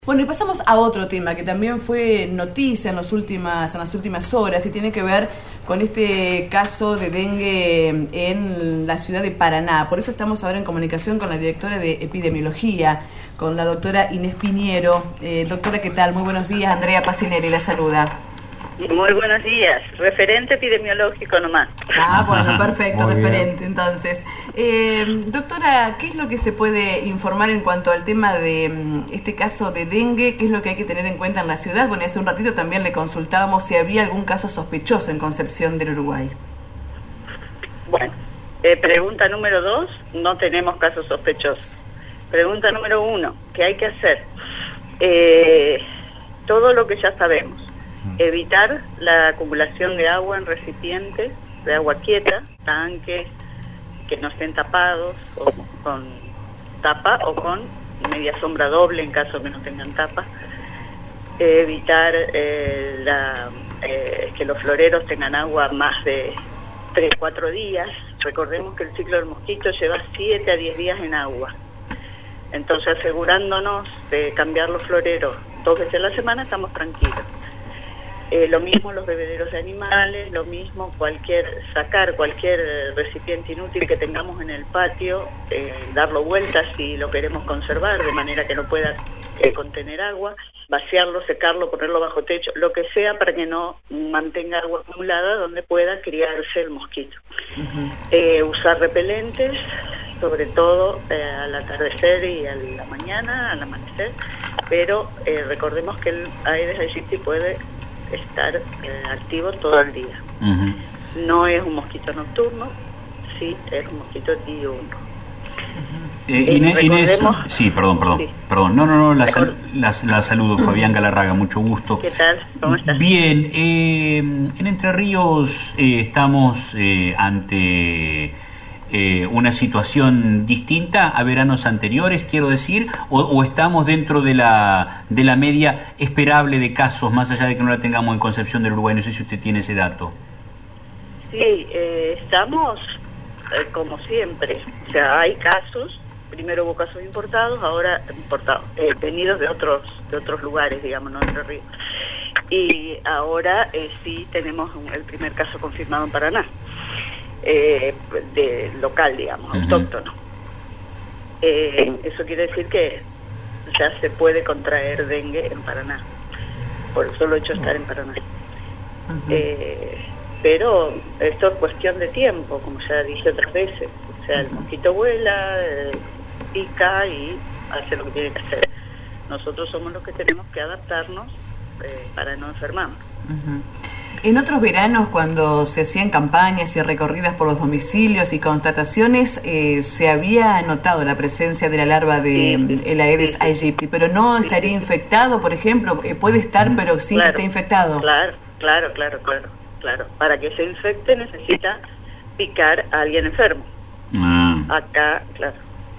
Bueno, y pasamos a otro tema que también fue noticia en las últimas horas y tiene que ver con este caso de dengue en la ciudad de Paraná. Por eso estamos ahora en comunicación con la directora de epidemiología, con la doctora Inés Piñero. Doctora, ¿qué tal? Muy buenos días. Andrea Pacineri la saluda. Muy buenos días. Referente epidemiológico nomás. Ah, bueno, perfecto, Muy referente. bien. Entonces, doctora, ¿qué es lo que se puede informar en cuanto al tema de este caso de dengue? ¿Qué es lo que hay que tener en cuenta en la ciudad? Bueno, hace un ratito también le consultábamos si había algún caso sospechoso en Concepción del Uruguay. Bueno, pregunta número 2, no tenemos casos sospechosos. Pregunta número 1, ¿qué hay que hacer? Todo lo que ya sabemos. Evitar la acumulación de agua en recipientes de agua quieta, tanques que no estén tapados o con tapa o con media sombra doble en caso de que no tengan tapa. Evitar que los floreros tengan agua más de 3-4 días. Recordemos que el ciclo del mosquito lleva 7 a 10 días en agua. Entonces, asegurándonos de cambiar los floreros 2 veces a la semana, estamos tranquilos. Lo mismo los bebederos de animales, lo mismo sacar cualquier recipiente inútil que tengamos en el patio, darlo vuelta si lo queremos conservar, de manera que no pueda contener agua, vaciarlo, secarlo, ponerlo bajo techo, lo que sea para que no mantenga agua acumulada donde pueda criarse el mosquito. Usar repelentes, sobre todo al atardecer y a la mañana, al amanecer, pero recordemos que el Aedes aegypti puede estar activo todo el día. No es un mosquito nocturno, sí es un mosquito diurno. Inés, sí, perdón. Sí. Perdón, no, la saludo, Fabián Galarraga, mucho gusto. ¿Qué tal? ¿Cómo estás? Bien, en Entre Ríos estamos ante una situación distinta a veranos anteriores, quiero decir, o estamos dentro de la media esperable de casos, más allá de que no la tengamos en Concepción del Uruguay. No sé si usted tiene ese dato. Sí, estamos como siempre, o sea, hay casos, primero hubo casos importados, ahora venidos de otros lugares, digamos, no Entre Ríos, y ahora sí tenemos el primer caso confirmado en Paraná. De local, digamos, autóctono. Eso quiere decir que ya se puede contraer dengue en Paraná, por el solo hecho de estar en Paraná. Pero esto es cuestión de tiempo, como ya dije otras veces. O sea, el mosquito vuela, pica y hace lo que tiene que hacer. Nosotros somos los que tenemos que adaptarnos para no enfermarnos. En otros veranos, cuando se hacían campañas y recorridas por los domicilios y constataciones, se había notado la presencia de la larva de el Aedes aegypti, pero no estaría infectado, por ejemplo, puede estar, pero sin que esté infectado. Claro. Para que se infecte necesita picar a alguien enfermo. Acá, claro.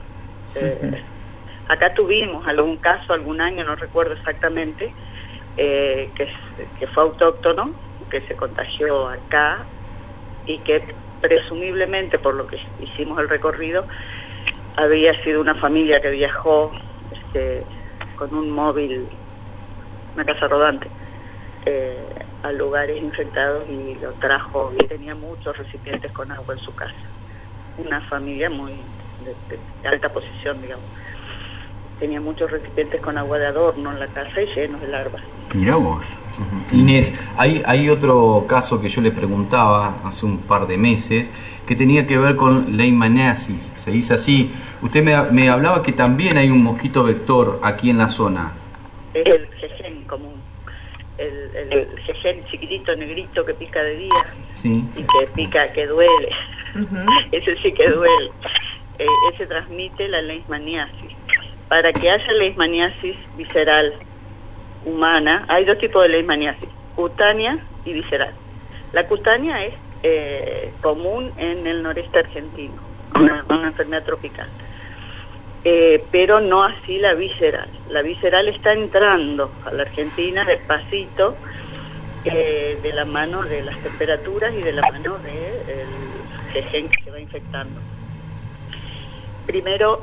Acá tuvimos algún caso, algún año, no recuerdo exactamente, que fue autóctono, que se contagió acá y que presumiblemente, por lo que hicimos el recorrido, había sido una familia que viajó con un móvil, una casa rodante, a lugares infectados y lo trajo, y tenía muchos recipientes con agua en su casa. Una familia muy de alta posición, digamos. Tenía muchos recipientes con agua de adorno en la casa y llenos de larvas. Mirá vos. Inés, hay otro caso que yo le preguntaba hace un par de meses que tenía que ver con leishmaniasis, se dice así. Usted me hablaba que también hay un mosquito vector aquí en la zona. El jejen común, el jejen chiquitito, negrito, que pica de día, sí, y que pica, que duele. Ese sí que duele. Ese transmite la leishmaniasis. Para que haya leishmaniasis visceral humana, hay 2 tipos de leishmaniasis, cutánea y visceral. La cutánea es común en el noreste argentino, una enfermedad tropical, pero no así la visceral. La visceral está entrando a la Argentina despacito, de la mano de las temperaturas y de la mano del jejen que se va infectando. Primero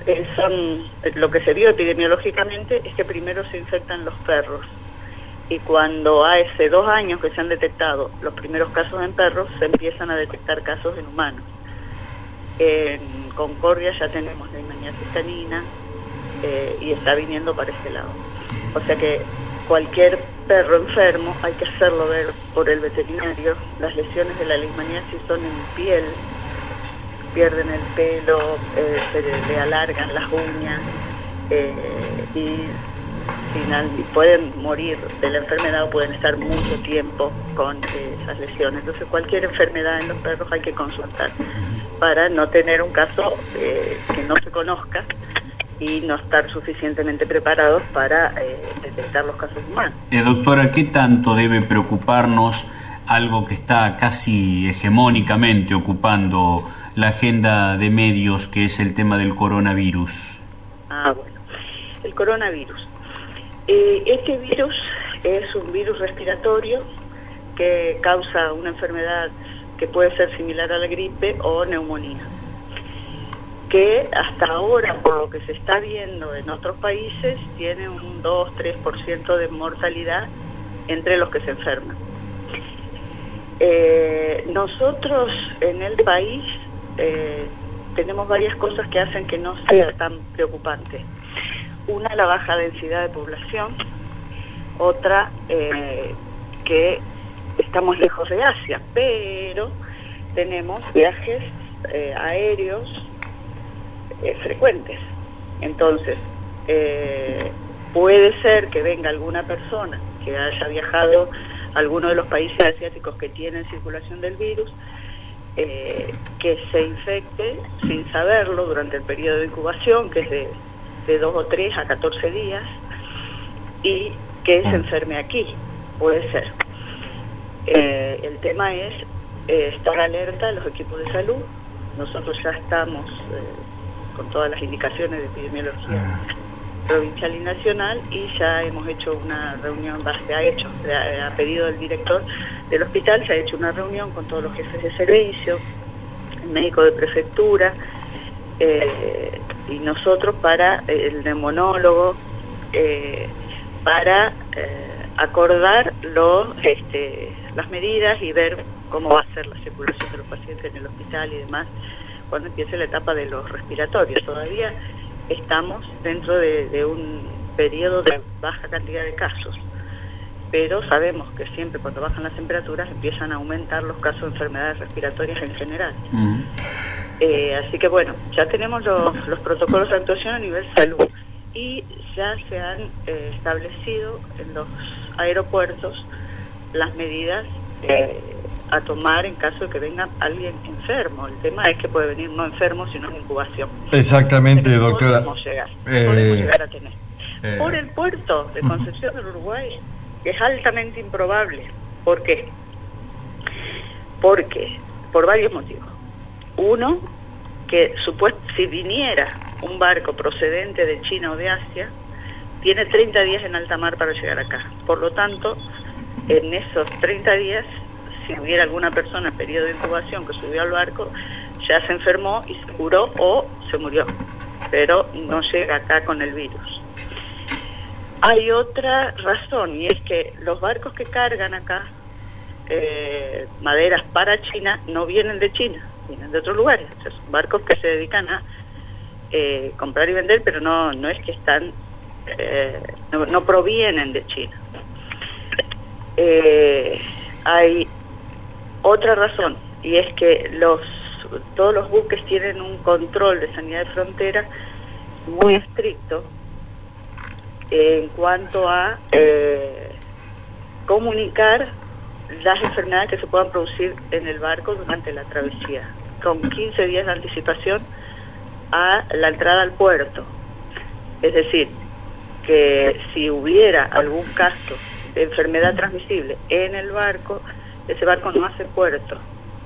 lo que se vio epidemiológicamente es que primero se infectan los perros. Y cuando hace 2 años que se han detectado los primeros casos en perros, se empiezan a detectar casos en humanos. En Concordia ya tenemos leishmaniasis canina y está viniendo para este lado. O sea que cualquier perro enfermo hay que hacerlo ver por el veterinario. Las lesiones de la leishmaniasis son en piel, pierden el pelo, se le alargan las uñas y pueden morir de la enfermedad o pueden estar mucho tiempo con esas lesiones. Entonces cualquier enfermedad en los perros hay que consultar para no tener un caso que no se conozca y no estar suficientemente preparados para detectar los casos humanos. Doctora, ¿qué tanto debe preocuparnos algo que está casi hegemónicamente ocupando la agenda de medios, que es el tema del coronavirus? Bueno, el coronavirus. Este virus es un virus respiratorio que causa una enfermedad que puede ser similar a la gripe o neumonía, que hasta ahora, por lo que se está viendo en otros países, tiene un 2-3% de mortalidad entre los que se enferman. Nosotros en el país tenemos varias cosas que hacen que no sea tan preocupante. Una, la baja densidad de población. Otra, que estamos lejos de Asia, pero tenemos viajes aéreos frecuentes. Entonces, puede ser que venga alguna persona que haya viajado a alguno de los países asiáticos que tienen circulación del virus, que se infecte sin saberlo durante el periodo de incubación, que es de 2 o 3 a 14 días, y que se enferme aquí. Puede ser. El tema es estar alerta a los equipos de salud. Nosotros ya estamos con todas las indicaciones de epidemiología provincial y nacional, y ya hemos hecho una reunión, a pedido del director del hospital, se ha hecho una reunión con todos los jefes de servicio, el médico de prefectura, y nosotros para el neumonólogo, para acordar las medidas y ver cómo va a ser la circulación de los pacientes en el hospital y demás cuando empiece la etapa de los respiratorios. Todavía estamos dentro de un periodo de baja cantidad de casos, pero sabemos que siempre cuando bajan las temperaturas empiezan a aumentar los casos de enfermedades respiratorias en general. Así que bueno, ya tenemos los protocolos de actuación a nivel salud y ya se han establecido en los aeropuertos las medidas a tomar en caso de que venga alguien enfermo. El tema es que puede venir no enfermo, sino en incubación. Exactamente, doctora. Podemos llegar a tener. Por el puerto de Concepción del Uruguay, que es altamente improbable. ¿Por qué? Porque, por varios motivos. Uno, que si viniera un barco procedente de China o de Asia, tiene 30 días en alta mar para llegar acá. Por lo tanto, en esos 30 días, si hubiera alguna persona en periodo de incubación que subió al barco, ya se enfermó y se curó o se murió, pero no llega acá con el virus. Hay otra razón, y es que los barcos que cargan acá maderas para China no vienen de China, vienen de otros lugares. O sea, son barcos que se dedican a comprar y vender, pero no es que están no provienen de China. Hay otra razón, y es que todos los buques tienen un control de sanidad de frontera muy estricto en cuanto a comunicar las enfermedades que se puedan producir en el barco durante la travesía, con 15 días de anticipación a la entrada al puerto. Es decir, que si hubiera algún caso de enfermedad transmisible en el barco, ese barco no hace puerto.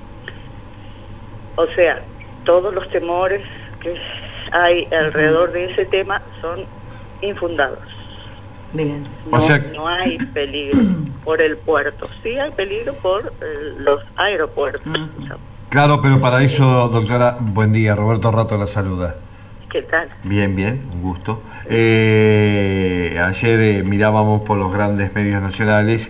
O sea, todos los temores que hay alrededor de ese tema son infundados. Bien. No hay peligro por el puerto, sí hay peligro por los aeropuertos. O sea, claro, pero para eso, doctora, buen día, Roberto Rato la saluda. ¿Qué tal? Bien, un gusto. Ayer mirábamos por los grandes medios nacionales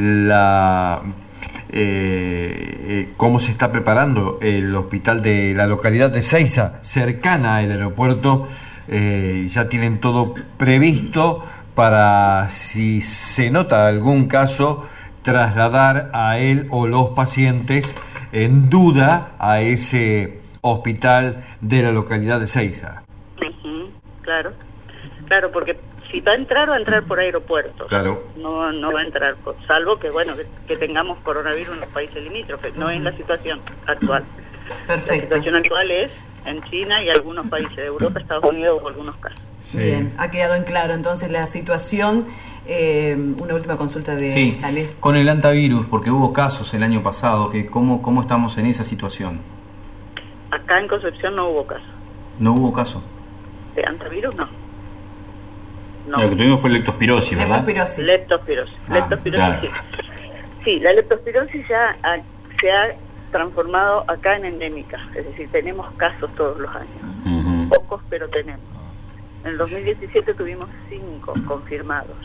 cómo se está preparando el hospital de la localidad de Seiza, cercana al aeropuerto. Ya tienen todo previsto para, si se nota algún caso, trasladar a él o los pacientes en duda a ese hospital de la localidad de Seiza. Claro, porque si va a entrar por aeropuertos. Claro. No va a entrar, salvo que que tengamos coronavirus en los países limítrofes. No es la situación actual. Perfecto. La situación actual es en China y algunos países de Europa, Estados Unidos o algunos casos. Sí. Bien, ha quedado en claro entonces la situación. Una última consulta de Sí, Ale. con el antivirus, porque hubo casos el año pasado, ¿cómo estamos en esa situación? Acá en Concepción no hubo caso. ¿No hubo caso? ¿De antivirus? No. Lo que tuvimos fue leptospirosis, ¿verdad? Leptospirosis. Claro. Sí. Sí, la leptospirosis ya se ha transformado acá en endémica. Es decir, tenemos casos todos los años. Pocos, pero tenemos. En el 2017 tuvimos 5 confirmados.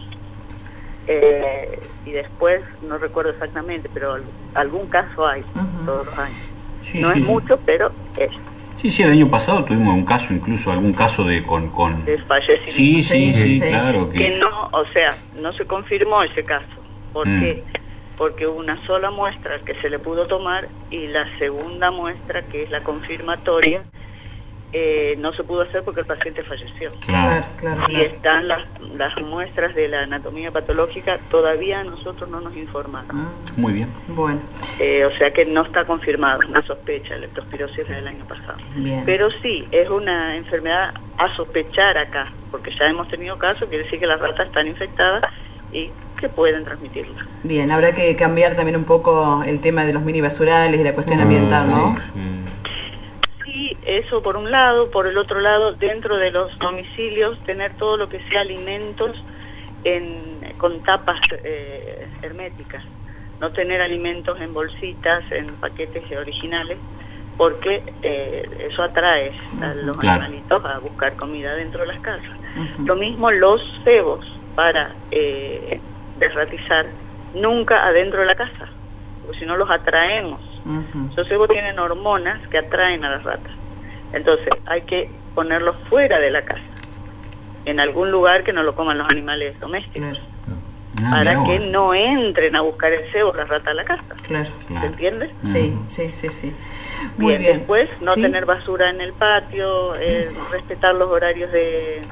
Y después, no recuerdo exactamente, pero algún caso hay todos los años. Sí, no es mucho, pero es. Sí, el año pasado tuvimos algún caso de fallecimiento. Sí, claro. Que no se confirmó ese caso. ¿Por qué? Porque una sola muestra que se le pudo tomar y la segunda muestra, que es la confirmatoria, no se pudo hacer porque el paciente falleció. Claro. Y están las muestras de la anatomía patológica, todavía a nosotros no nos informaron. Muy bien. Bueno. O sea que no está confirmado, una sospecha, la leptospirosis del año pasado. Bien. Pero sí, es una enfermedad a sospechar acá, porque ya hemos tenido casos, quiere decir que las ratas están infectadas y que pueden transmitirla. Bien, habrá que cambiar también un poco el tema de los mini basurales y la cuestión ambiental, ¿no? Sí, eso por un lado. Por el otro lado, dentro de los domicilios, tener todo lo que sea alimentos con tapas herméticas. No tener alimentos en bolsitas, en paquetes originales, porque eso atrae a los animalitos a buscar comida dentro de las casas. Lo mismo los cebos para desratizar, nunca adentro de la casa, porque si no los atraemos. Los cebos tienen hormonas que atraen a las ratas. Entonces hay que ponerlos fuera de la casa, en algún lugar que no lo coman los animales domésticos. Para que no entren a buscar el cebo las ratas a la casa. ¿Se entiende? Sí. Muy bien. Después, no tener basura en el patio, respetar los horarios de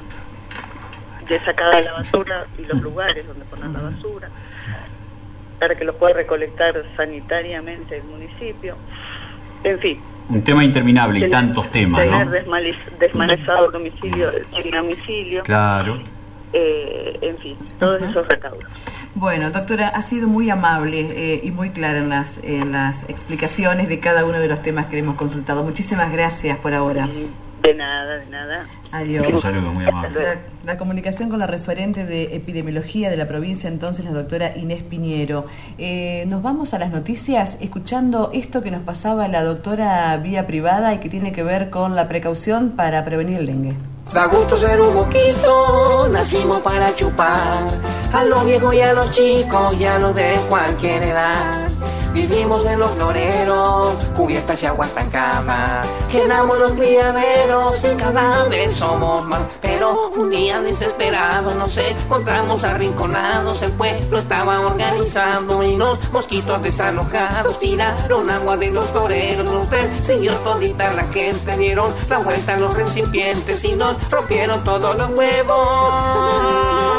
sacada de la basura y los lugares donde poner la basura, para que los pueda recolectar sanitariamente el municipio. En fin. Un tema interminable y tantos temas, tener ¿no? desmalezado el domicilio, el domicilio. Claro. En fin, todos esos recaudos. Bueno, doctora, ha sido muy amable y muy clara en las explicaciones de cada uno de los temas que hemos consultado. Muchísimas gracias por ahora. De nada. Adiós. Un saludo muy amable. La comunicación con la referente de epidemiología de la provincia, entonces, la doctora Inés Piñero. Nos vamos a las noticias escuchando esto que nos pasaba la doctora vía privada y que tiene que ver con la precaución para prevenir el dengue. Da gusto ser un boquito, nacimos para chupar, a los viejos y a los chicos y a los de cualquier edad. Vivimos en los floreros, cubiertas y agua estancada, llenamos los criaderos y cada vez somos más. Pero un día desesperados nos encontramos arrinconados, el pueblo estaba organizando y los mosquitos desalojados tiraron agua de los floreros. Nos persiguió todita la gente, dieron la vuelta a los recipientes y nos rompieron todos los huevos.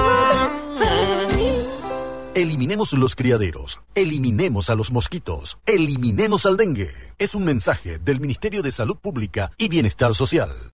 Eliminemos los criaderos, eliminemos a los mosquitos, eliminemos al dengue. Es un mensaje del Ministerio de Salud Pública y Bienestar Social.